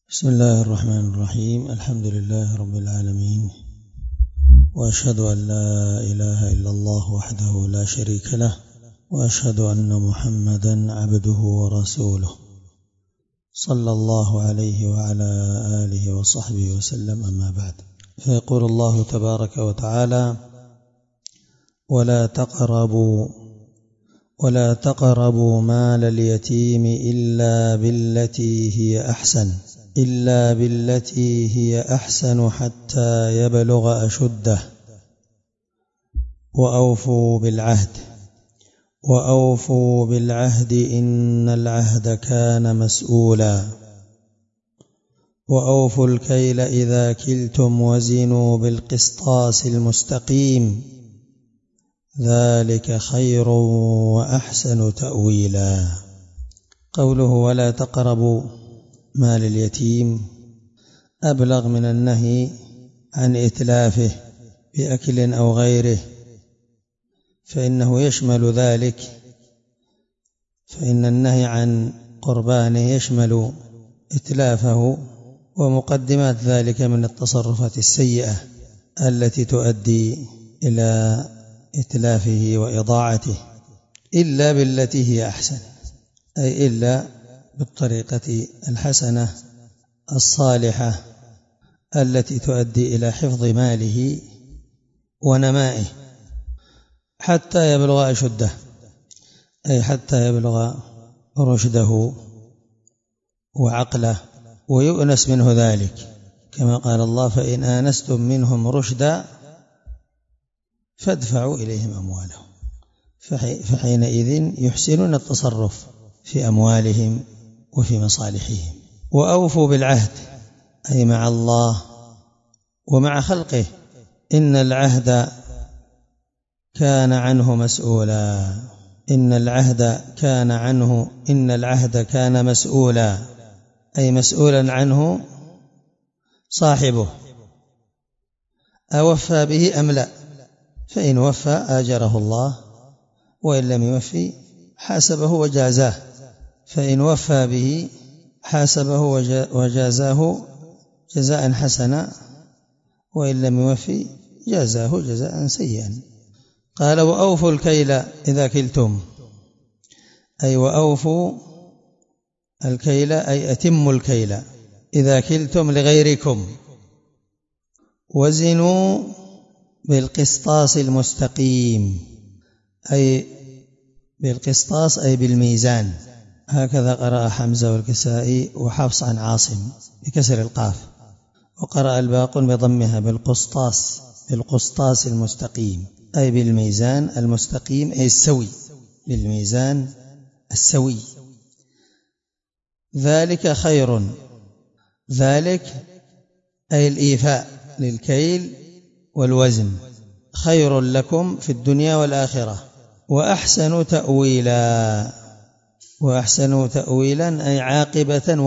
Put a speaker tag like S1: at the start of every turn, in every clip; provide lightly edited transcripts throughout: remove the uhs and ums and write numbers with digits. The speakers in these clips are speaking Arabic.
S1: بسم الله الرحمن الرحيم. الحمد لله رب العالمين، وأشهد أن لا إله إلا الله وحده لا شريك له، وأشهد أن محمدا عبده ورسوله صلى الله عليه وعلى آله وصحبه وسلم. أما بعد، فيقول الله تبارك وتعالى: ولا تقربوا مال اليتيم إلا بالتي هي أحسن حتى يبلغ أشده، وأوفوا بالعهد إن العهد كان مسؤولا، وأوفوا الكيل إذا كلتم وزنوا بالقسطاس المستقيم، ذلك خير وأحسن تأويلا. قوله ولا تقربوا مال اليتيم أبلغ من النهي عن إتلافه بأكل أو غيره، فإنه يشمل ذلك، فإن النهي عن قربانه يشمل إتلافه ومقدمات ذلك من التصرفات السيئة التي تؤدي إلى إتلافه وإضاعته، إلا بالتي هي أحسن، أي إلا بالطريقة الحسنة الصالحة التي تؤدي إلى حفظ ماله ونمائه حتى يبلغ أشده، أي حتى يبلغ رشده وعقله ويؤنس منه ذلك، كما قال الله: فإن آنستم منهم رشدا فادفعوا إليهم أموالهم. فحينئذ يحسنون التصرف في أموالهم وفي مصالحهم. وأوفوا بالعهد، أي مع الله ومع خلقه، إن العهد كان عنه مسؤولا. إن العهد كان مسؤولا، أي مسؤولا عنه صاحبه، أوفى به أم لا؟ فإن وفى آجره الله، وإن لم يوفي حاسبه وجازاه. فإن وفى به حاسبه وجازاه جزاء حسنا، وإن لم يوفي جازاه جزاء سيئا. قال: وأوفوا الكيل إذا كلتم، أي وأوفوا الكيل، أي أتموا الكيل إذا كلتم لغيركم، وزنوا بالقسطاس المستقيم، أي بالقسطاس أي بالميزان. هكذا قرأ حمزة والكسائي وحفص عن عاصم بكسر القاف، وقرأ الباقون بضمها بالقسطاس المستقيم، أي بالميزان المستقيم، أي السوي، بالميزان السوي. ذلك خير، ذلك أي الإيفاء للكيل والوزن، خير لكم في الدنيا والآخرة، وأحسن تأويلا أي عاقبة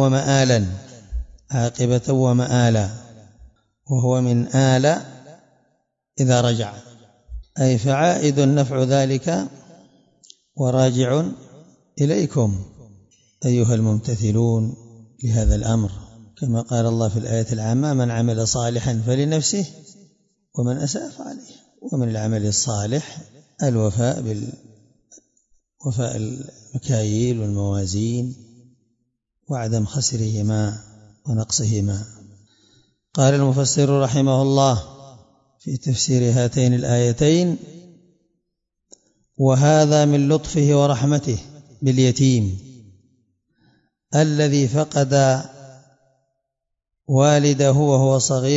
S1: ومآلا، وهو من آل إذا رجع، أي فعائد نفع ذلك وراجع إليكم أيها الممتثلون لهذا الأمر، كما قال الله في الآية العامة: من عمل صالحا فلنفسه ومن أساء فعليه. ومن العمل الصالح الوفاء المكاييل والموازين وعدم خسرهما ونقصهما. قال المفسر رحمه الله في تفسير هاتين الآيتين: وهذا من لطفه ورحمته باليتيم الذي فقد والده وهو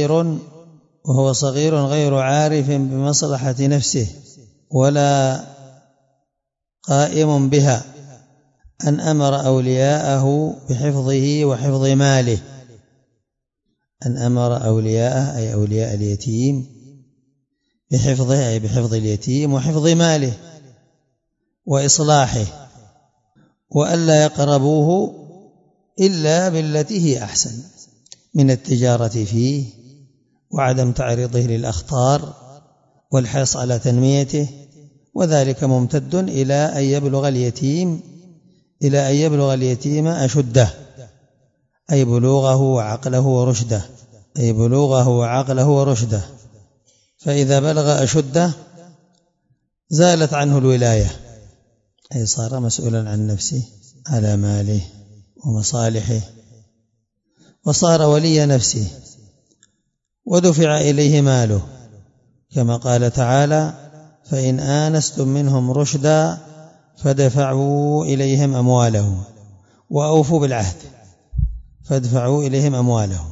S1: صغير غير عارف بمصلحة نفسه ولا قائم بها، أن أمر أولياءه بحفظه وحفظ ماله. أن أمر أولياءه أي أولياء اليتيم بحفظه، أي بحفظ اليتيم وحفظ ماله وإصلاحه، وألا يقربوه إلا بالتي هي أحسن من التجارة فيه وعدم تعريضه للأخطار والحرص على تنميته، وذلك ممتد إلى أن يبلغ اليتيم أشده، أي بلوغه وعقله ورشده، أي بلوغه وعقله ورشده. فإذا بلغ أشده زالت عنه الولاية، أي صار مسؤولا عن نفسه على ماله ومصالحه، وصار ولي نفسه، ودفع إليه ماله، كما قال تعالى: فإن آنستم منهم رشدا فادفعوا إليهم أموالهم وأوفوا بالعهد، فادفعوا إليهم أموالهم.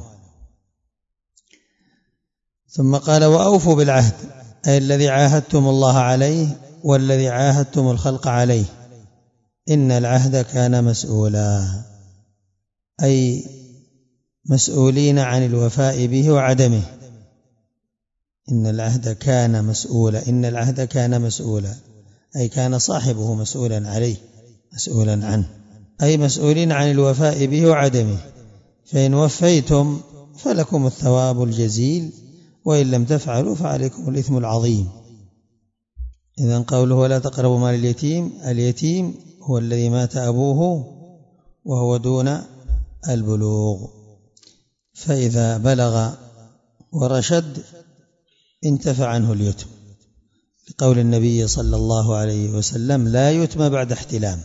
S1: ثم قال: وأوفوا بالعهد، أي الذي عاهدتم الله عليه والذي عاهدتم الخلق عليه، إن العهد كان مسؤولا، أي مسؤولين عن الوفاء به وعدمه. إن العهد كان مسؤولا، إن العهد كان مسؤولا، أي كان صاحبه مسؤولا عليه، مسؤولا عنه، أي مسؤولين عن الوفاء به وعدمه. فإن وفيتم فلكم الثواب الجزيل، وإن لم تفعلوا فعليكم الإثم العظيم. إذن قوله: ولا تقربوا مال اليتيم، اليتيم هو الذي مات أبوه وهو دون البلوغ، فإذا بلغ ورشد انتفع عنه اليتم، لقول النبي صلى الله عليه وسلم: لا يتم بعد احتلام.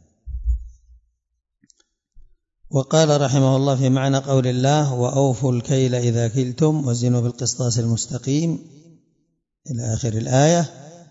S1: وقال رحمه الله في معنى قول الله: وأوفوا الكيل إذا كلتم وزنوا بالقسطاس المستقيم، إلى آخر الآية.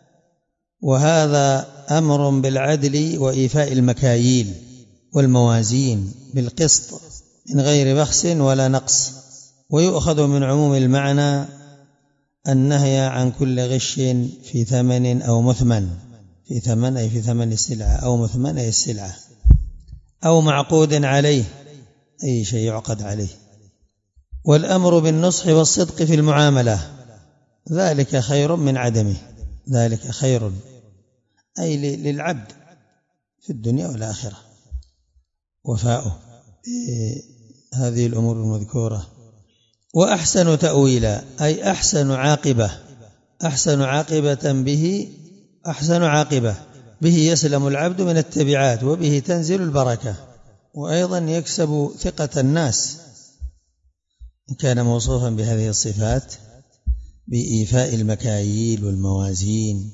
S1: وهذا أمر بالعدل وإيفاء المكاييل والموازين بالقسط من غير بخس ولا نقص. ويؤخذ من عموم المعنى النهي عن كل غش في ثمن أو مثمن، في ثمن أي في ثمن السلعة، أو مثمن أي السلعة، أو معقود عليه أي شيء يعقد عليه. والأمر بالنصح والصدق في المعاملة، ذلك خير من عدمه، ذلك خير أي للعبد في الدنيا والآخرة، وفاؤه هذه الأمور المذكورة. وأحسن تأويلا أي أحسن عاقبة، أحسن عاقبة به، أحسن عاقبة به يسلم العبد من التبعات، وبه تنزل البركة، وأيضا يكسب ثقة الناس إن كان موصوفا بهذه الصفات، بإيفاء المكاييل والموازين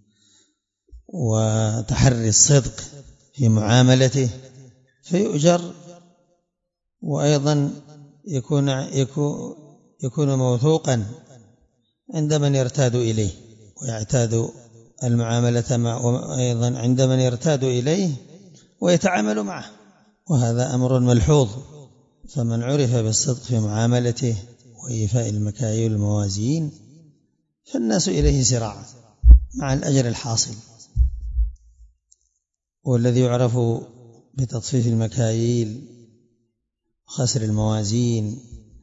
S1: وتحري الصدق في معاملته، فيؤجر، وأيضا يكون موثوقا عند من يرتاد إليه ويعتاد المعاملة معه، وأيضا عند من يرتاد إليه ويتعامل معه، وهذا أمر ملحوظ. فمن عرف بالصدق في معاملته وإيفاء المكاييل والموازين فالناس إليه سراعا مع الأجر الحاصل. والذي يعرف بتطفيف المكاييل وخسر الموازين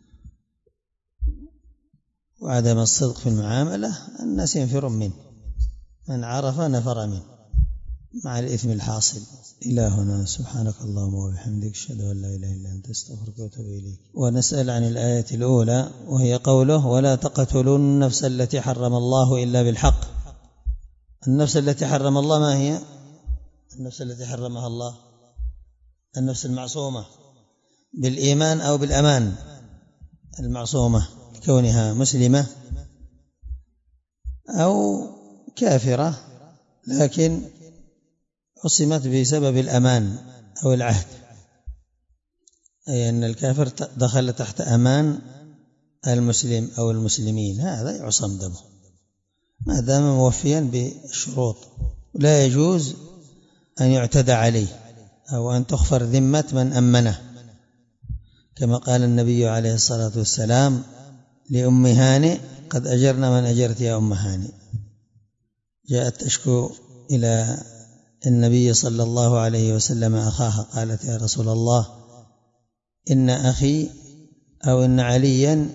S1: وعدم الصدق في المعاملة الناس ينفر منه، من عرف نفر منه مع الإثم الحاصل. إلهنا سبحانك اللهم وبحمدك، أشهد أن لا إله إلا أنت، أستغفرك وأتوب إليك. ونسأل عن الآية الأولى، وهي قوله: ولا تقتلوا النفس التي حرم الله إلا بالحق. النفس التي حرم الله ما هي؟ النفس التي حرمها الله النفس المعصومة بالإيمان أو بالأمان، المعصومة كونها مسلمة أو كافرة لكن عصمت بسبب الأمان أو العهد، أي أن الكافر دخل تحت أمان المسلم أو المسلمين، هذا يعصم دمه ما دام موفيا بالشروط. لا يجوز أن يعتدى عليه أو أن تخفر ذمة من أمنه، كما قال النبي عليه الصلاة والسلام لأم هانئ: قد أجرنا من أجرت يا أم هانئ. جاءت تشكو إلى النبي صلى الله عليه وسلم أخاها، قالت: يا رسول الله، إن أخي أو إن عليا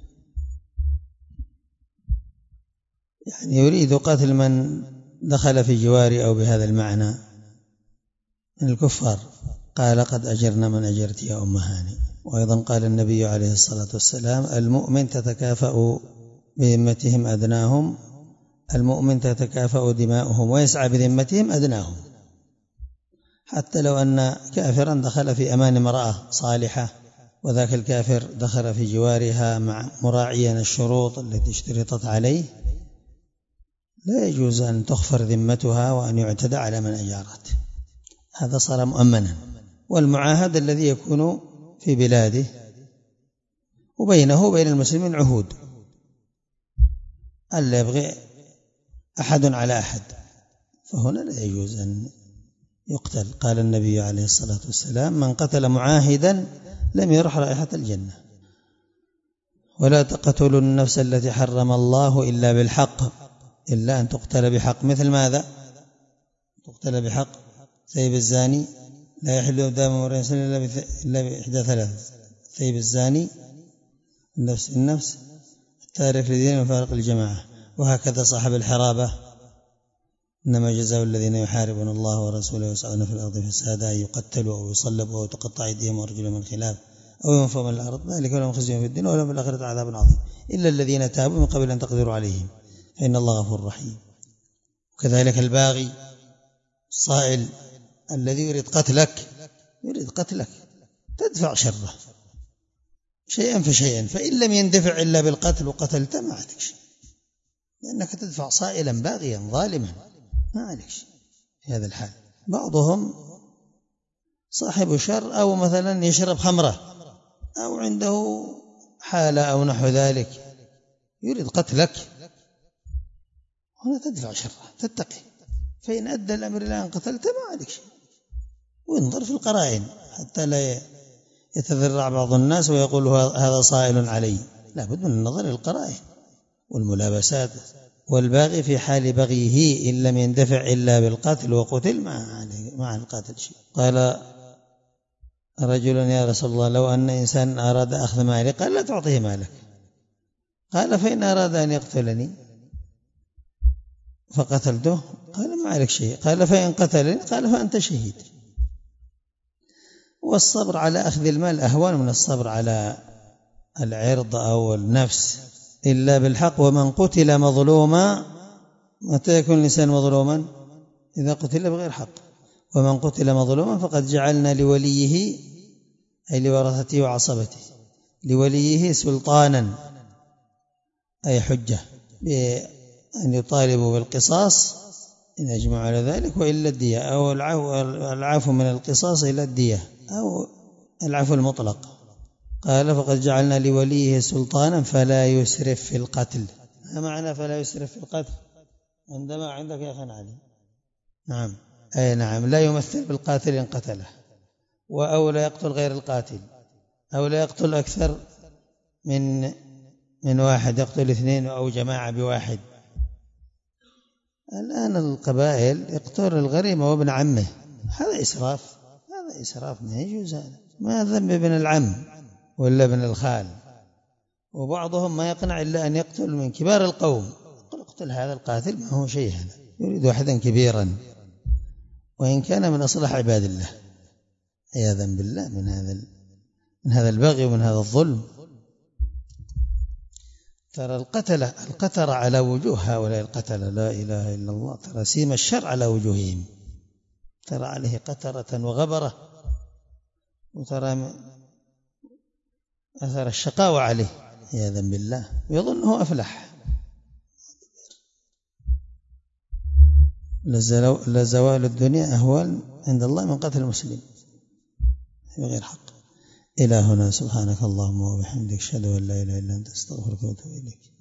S1: يعني يريد قتل من دخل في جواري، أو بهذا المعنى من الكفار. قال: قد أجرنا من أجرت يا أم هانئ. وأيضا قال النبي عليه الصلاة والسلام: المؤمن تتكافأ بذمتهم أدناهم، المؤمن تتكافأ دماؤهم ويسعى بذمتهم أدناهم. حتى لو أن كافرا دخل في أمان امرأة صالحة وذاك الكافر دخل في جوارها مع مراعيا الشروط التي اشترطت عليه، لا يجوز أن تخفر ذمتها وأن يعتدى على من أجارت، هذا صار مؤمنا. والمعاهد الذي يكون في بلاده وبينه وبين المسلمين عهود، ألا يبغي أحد على أحد، فهنا لا يجوز أن يقتل. قال النبي عليه الصلاة والسلام: من قتل معاهدا لم يرح رائحة الجنة. ولا تقتلوا النفس التي حرم الله إلا بالحق، إلا أن تقتل بحق. مثل ماذا؟ تقتل بحق. ثيب الزاني لا يحل دم امرئ إلا بإحدى ثلاث: ثيب الزاني، النفس بالنفس، التارك لدين وفارق الجماعة. وهكذا صاحب الحرابة: إنما جزاء الذين يحاربون الله ورسوله ويسعون في الأرض فسادا أن يقتلوا أو يصلبوا أو تقطع أيديهم وأرجلهم من خلاف أو ينفوا من الأرض، ذلك لهم خزي في الدنيا ولهم في الآخرة عذاب عظيم إلا الذين تابوا من قبل أن تقدروا عليهم فإن الله غفور رحيم. وكذلك الباغي الصائل الذي يريد قتلك تدفع شره شيئا فشيئا، فإن لم يندفع إلا بالقتل وقتلته ما عليك شيء، لأنك تدفع صائلا باغيا ظالما، ما عليك شيء في هذا الحال. بعضهم صاحب شر أو مثلا يشرب خمرة أو عنده حالة أو نحو ذلك يريد قتلك، هنا تدفع شره تتقي، فإن أدى الأمر إلى أن قتلته ما عليك شيء. وانظر في القرائن حتى لا يتذرع بعض الناس ويقول هذا صائل علي، لا بد من النظر للقرائن والملابسات. والباغي في حال بغيه إن لم يندفع إلا بالقتل وقتل مع القاتل شيء. قال رجل: يا رسول الله، لو أن إنسان أراد أخذ مالي، قال: لا تعطيه مالك. قال: فإن أراد أن يقتلني فقتلته، قال: ما عليك شيء. قال: فإن قتلني، قال: فأنت شهيد. والصبر على أخذ المال أهون من الصبر على العرض أو النفس إلا بالحق. ومن قتل مظلوما، متى يكون الإنسان مظلوما؟ إذا قتل بغير حق. ومن قتل مظلوما فقد جعلنا لوليه، أي لورثته وعصبته، لوليه سلطانا أي حجة، بأن يطالبوا بالقصاص إن أجمعوا على ذلك، وإلا الدية، أو العفو من القصاص إلى الدية، أو العفو المطلق. قال: فقد جعلنا لوليه سلطانا فلا يسرف في القتل. ما معنى فلا يسرف في القتل؟ عندما عندك يا أخي علي، نعم، أي نعم، لا يمثل بالقاتل إن قتله، أو لا يقتل غير القاتل، أو لا يقتل أكثر من واحد، يقتل اثنين أو جماعة بواحد. الآن القبائل يقتل الغريمة وابن عمه، هذا إسراف، هذا إسراف ما يجوز، هذا ما ذنب ابن العم ولا ابن الخال. وبعضهم ما يقنع إلا أن يقتل من كبار القوم، اقتل هذا القاتل، ما هو شيء، هذا يريد واحدا كبيرا وإن كان من أصلح عباد الله، عياذا بالله من هذا البغي ومن هذا الظلم. ترى القتل على وجوه هؤلاء القتلة، لا إله إلا الله، ترى سيم الشر على وجوههم، ترى عليه قترة وغبرة، وترى أثر الشقاوة عليه عياذا بالله، ويظنه أفلح. لزوال الدنيا أهوال عند الله من قتل المسلم بغير حق. إلى هنا، سبحانك اللهم وبحمدك، أشهد أن لا إله إلا أنت، أستغفرك وأتوب إليك.